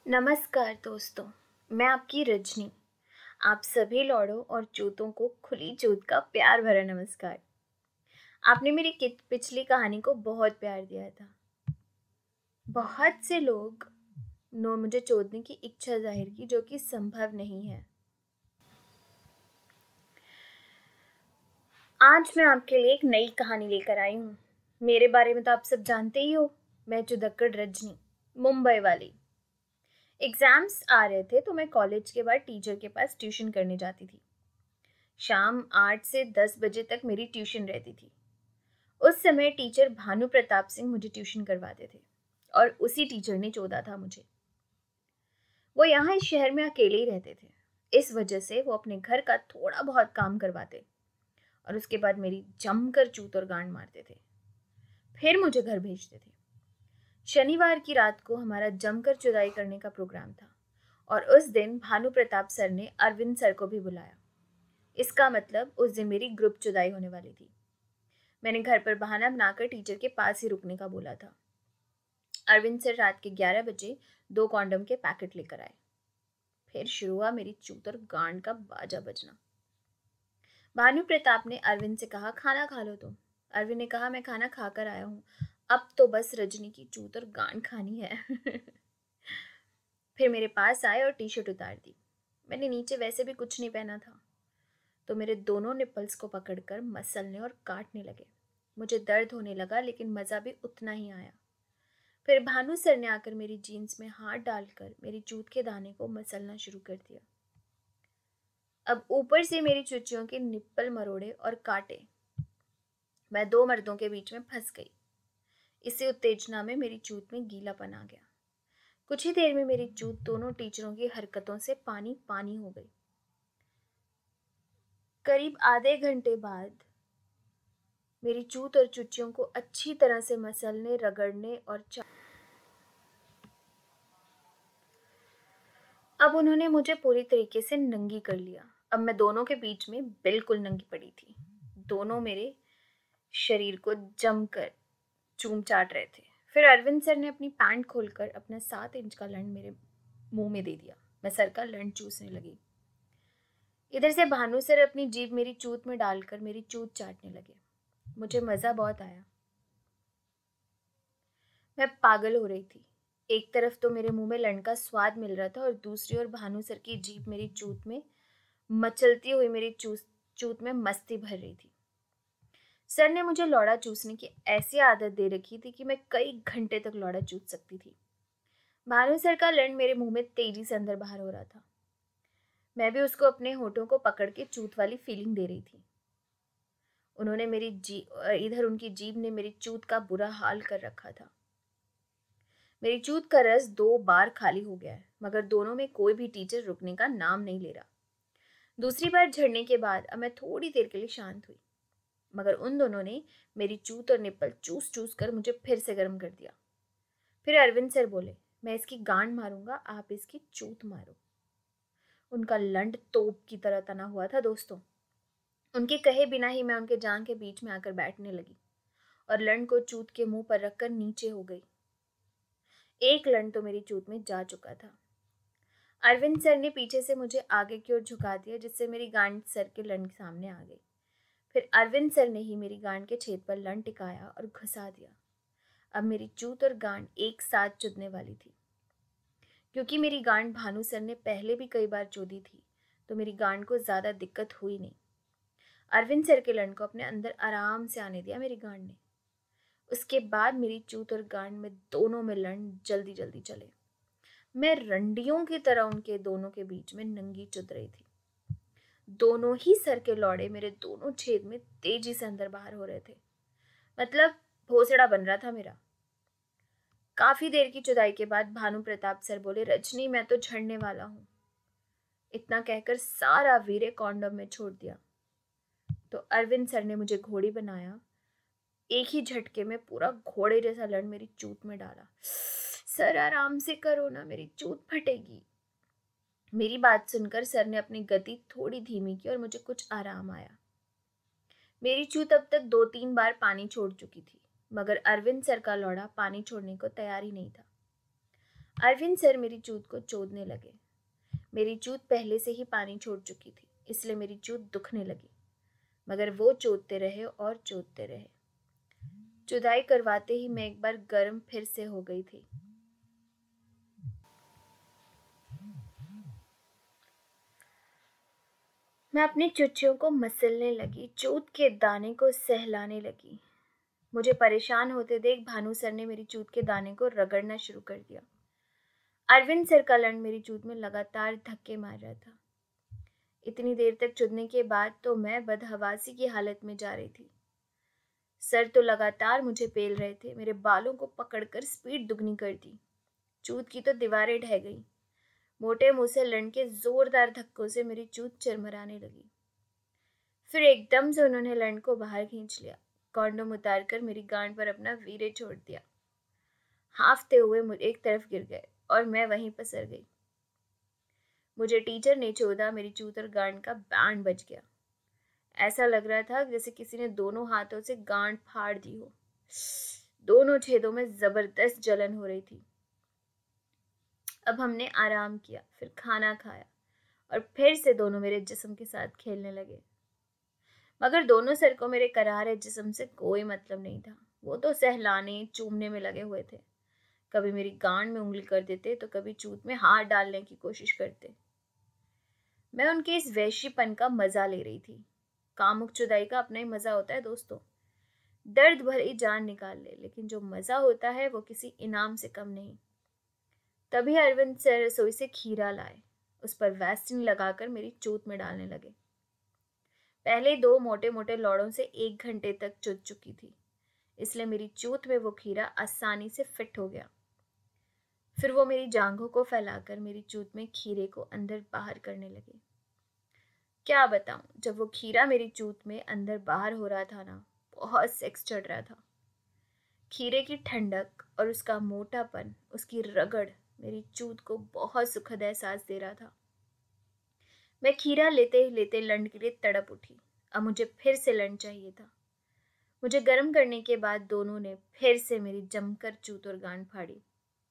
नमस्कार दोस्तों, मैं आपकी रजनी। आप सभी लौड़ों और चूतों को खुली चूत का प्यार भरा नमस्कार। आपने मेरी पिछली कहानी को बहुत प्यार दिया था। बहुत से लोग मुझे चोदने की इच्छा जाहिर की, जो कि संभव नहीं है। आज मैं आपके लिए एक नई कहानी लेकर आई हूँ। मेरे बारे में तो आप सब जानते ही हो, मैं चुदक्कड़ रजनी, मुंबई वाली। एग्जाम्स आ रहे थे तो मैं कॉलेज के बाद टीचर के पास ट्यूशन करने जाती थी। शाम 8 से 10 बजे तक मेरी ट्यूशन रहती थी। उस समय टीचर भानु प्रताप सिंह मुझे ट्यूशन करवाते थे और उसी टीचर ने चोदा था मुझे। वो यहाँ इस शहर में अकेले ही रहते थे। इस वजह से वो अपने घर का थोड़ा बहुत काम करवाते और उसके बाद मेरी जमकर चूत और गांड मारते थे। फिर मुझे घर भेजते थे। शनिवार की रात को हमारा जमकर चुदाई करने का प्रोग्राम था और उस दिन भानु प्रताप सर ने अरविंद सर को भी बुलाया। इसका मतलब उस दिन मेरी ग्रुप चुदाई होने वाली थी। मैंने घर पर बहाना बनाकर टीचर के पास ही रुकने का बोला था। अरविंद सर रात के 11 बजे 2 कॉन्डम के पैकेट लेकर आए। फिर शुरू हुआ मेरी चूत और गांड का बाजा बजना। भानु प्रताप ने अरविंद से कहा, खाना खा लो तुम। अरविंद ने कहा, मैं खाना खाकर आया हूँ, अब तो बस रजनी की चूत और गांड खानी है। फिर मेरे पास आए और टी शर्ट उतार दी। मैंने नीचे वैसे भी कुछ नहीं पहना था, तो मेरे दोनों निपल्स को पकड़कर मसलने और काटने लगे। मुझे दर्द होने लगा, लेकिन मज़ा भी उतना ही आया। फिर भानु सर ने आकर मेरी जीन्स में हाथ डालकर मेरी चूत के दाने को मसलना शुरू कर दिया। अब ऊपर से मेरी चुचियों के निप्पल मरोड़े और काटे। मैं 2 मर्दों के बीच में फंस गई। इसी उत्तेजना में मेरी चूत में गीलापन आ गया। कुछ ही देर में मेरी चूत दोनों टीचरों की हरकतों से पानी पानी हो गई। करीब आधे घंटे बाद मेरी चूत और चुचियों को अच्छी तरह से मसलने, रगड़ने और अब उन्होंने मुझे पूरी तरीके से नंगी कर लिया। अब मैं दोनों के बीच में बिल्कुल नंगी पड़ी थी। दोनों मेरे शरीर को जमकर चूम चाट रहे थे। फिर अरविंद सर ने अपनी पैंट खोलकर अपना 7 इंच का लंड मेरे मुंह में दे दिया। मैं सर का लंड चूसने लगी। इधर से भानु सर अपनी जीभ मेरी चूत में डालकर मेरी चूत चाटने लगे। मुझे मज़ा बहुत आया। मैं पागल हो रही थी। एक तरफ तो मेरे मुंह में लंड का स्वाद मिल रहा था और दूसरी ओर भानु सर की जीभ मेरी चूत में मचलती हुई मेरी चूत में मस्ती भर रही थी। सर ने मुझे लौड़ा चूसने की ऐसी आदत दे रखी थी कि मैं कई घंटे तक लौड़ा चूस सकती थी। भानु सर का लंड मेरे मुंह में तेजी से अंदर बाहर हो रहा था। मैं भी उसको अपने होठों को पकड़ के चूत वाली फीलिंग दे रही थी। उन्होंने इधर उनकी जीभ ने मेरी चूत का बुरा हाल कर रखा था। मेरी चूत का रस 2 बार खाली हो गया है, मगर दोनों में कोई भी टीचर रुकने का नाम नहीं ले रहा। दूसरी बार झड़ने के बाद अब मैं थोड़ी देर के लिए शांत हुई, मगर उन दोनों ने मेरी चूत और निप्पल चूस चूस कर मुझे फिर से गर्म कर दिया। फिर अरविंद सर बोले, मैं इसकी गांड मारूंगा, आप इसकी चूत मारो। उनका लंड तोप की तरह तना हुआ था दोस्तों। उनके कहे बिना ही मैं उनके जांग के बीच में आकर बैठने लगी और लंड को चूत के मुंह पर रखकर नीचे हो गई। एक लंड तो मेरी चूत में जा चुका था। अरविंद सर ने पीछे से मुझे आगे की ओर झुका दिया, जिससे मेरी गांड सर के लंड सामने आ गई। फिर अरविंद सर ने ही मेरी गांड के छेद पर लंड टिकाया और घुसा दिया। अब मेरी चूत और गांड एक साथ चुदने वाली थी। क्योंकि मेरी गांड भानु सर ने पहले भी कई बार चोदी थी, तो मेरी गांड को ज़्यादा दिक्कत हुई नहीं। अरविंद सर के लंड को अपने अंदर आराम से आने दिया मेरी गांड ने। उसके बाद मेरी चूत और गांड में दोनों में लंड जल्दी जल्दी चले। मैं रंडियों की तरह उनके दोनों के बीच में नंगी चुद रही थी। दोनों ही सर के लौड़े मेरे दोनों छेद में तेजी से अंदर बाहर हो रहे थे। मतलब भोसड़ा बन रहा था मेरा। काफी देर की चुदाई के बाद भानु प्रताप सर बोले, रजनी मैं तो झड़ने वाला हूँ। इतना कहकर सारा वीरे कॉन्डम में छोड़ दिया। तो अरविंद सर ने मुझे घोड़ी बनाया। एक ही झटके में पूरा घोड़े जैसा लंड मेरी चूत में डाला। सर आराम से करो ना, मेरी चूत फटेगी। मेरी बात सुनकर सर ने अपनी गति थोड़ी धीमी की और मुझे कुछ आराम आया। मेरी चूत अब तक 2-3 बार पानी छोड़ चुकी थी, मगर अरविंद सर का लौड़ा पानी छोड़ने को तैयार ही नहीं था। अरविंद सर मेरी चूत को चोदने लगे। मेरी चूत पहले से ही पानी छोड़ चुकी थी, इसलिए मेरी चूत दुखने लगी, मगर वो चोदते रहे और चोदते रहे। जुदाई करवाते ही मैं एक बार गर्म फिर से हो गई थी। मैं अपनी चुच्चियों को मसलने लगी, चूत के दाने को सहलाने लगी। मुझे परेशान होते देख भानु सर ने मेरी चूत के दाने को रगड़ना शुरू कर दिया। अरविंद सर का लंड मेरी चूत में लगातार धक्के मार रहा था। इतनी देर तक चुदने के बाद तो मैं बदहवासी की हालत में जा रही थी। सर तो लगातार मुझे पेल रहे थे, मेरे बालों को पकड़कर स्पीड दुगनी कर दी। चूत की तो दीवारें ढह गई। मोटे मुंह से लंड के जोरदार धक्कों से मेरी चूत चरमराने लगी। फिर एकदम से उन्होंने लंड को बाहर खींच लिया, कॉन्डोम उतारकर मेरी गांड पर अपना वीरे छोड़ दिया। हाफते हुए मुझे एक तरफ गिर गए और मैं वहीं पसर गई। मुझे टीचर ने चोदा, मेरी चूत और गांड का बैंड बज गया। ऐसा लग रहा था जैसे किसी ने दोनों हाथों से गांड फाड़ दी हो। दोनों छेदों में जबरदस्त जलन हो रही थी। अब हमने आराम किया, फिर खाना खाया और फिर से दोनों मेरे जिस्म के साथ खेलने लगे। मगर दोनों सर को मेरे करारे जिस्म से कोई मतलब नहीं था। वो तो सहलाने चूमने में लगे हुए थे। कभी मेरी गांड में उंगली कर देते तो कभी चूत में हाथ डालने की कोशिश करते। मैं उनके इस वैश्यपन का मजा ले रही थी। कामुक जुदाई का अपना ही मजा होता है दोस्तों। दर्द भरी जान निकाल ले, लेकिन जो मजा होता है वो किसी इनाम से कम नहीं। तभी अरविंद सर रसोई से खीरा लाए, उस पर वैक्सीन लगाकर मेरी चूत में डालने लगे। पहले 2 मोटे मोटे लौड़ों से 1 घंटे तक चुद चुकी थी, इसलिए मेरी चूत में वो खीरा आसानी से फिट हो गया। फिर वो मेरी जांघों को फैलाकर मेरी चूत में खीरे को अंदर बाहर करने लगे। क्या बताऊं, जब वो खीरा मेरी चूत में अंदर बाहर हो रहा था ना, बहुत सेक्स चढ़ रहा था। खीरे की ठंडक और उसका मोटापन, उसकी रगड़ मेरी चूत को बहुत सुखद एहसास दे रहा था। मैं खीरा लेते लेते लंड के लिए तड़प उठी। अब मुझे फिर से लंड चाहिए था। मुझे गर्म करने के बाद दोनों ने फिर से मेरी जमकर चूत और गांड फाड़ी।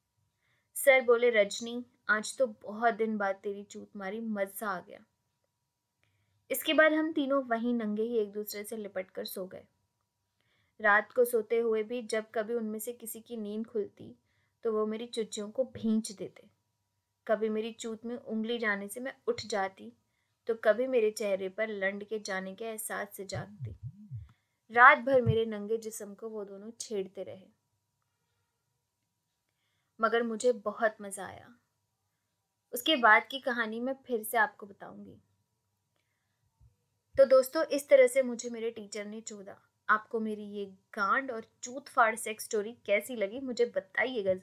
सर बोले, रजनी, आज तो बहुत दिन बाद तेरी चूत मारी, मजा आ गया। इसके बाद हम तीनों वहीं नंगे ही एक दूसरे से लिपट कर सो गए। रात को सोते हुए भी जब कभी उनमें से किसी की नींद खुलती तो वो मेरी चुच्चियों को भींच देते। कभी मेरी चूत में उंगली जाने से मैं उठ जाती तो कभी मेरे चेहरे पर लंड के जाने के एहसास से जागती। रात भर मेरे नंगे जिस्म को वो दोनों छेड़ते रहे, मगर मुझे बहुत मजा आया। उसके बाद की कहानी मैं फिर से आपको बताऊंगी। तो दोस्तों, इस तरह से मुझे मेरे टीचर ने चोदा। आपको मेरी ये गांड और चूत फाड़ सेक्स स्टोरी कैसी लगी मुझे बताइएगा।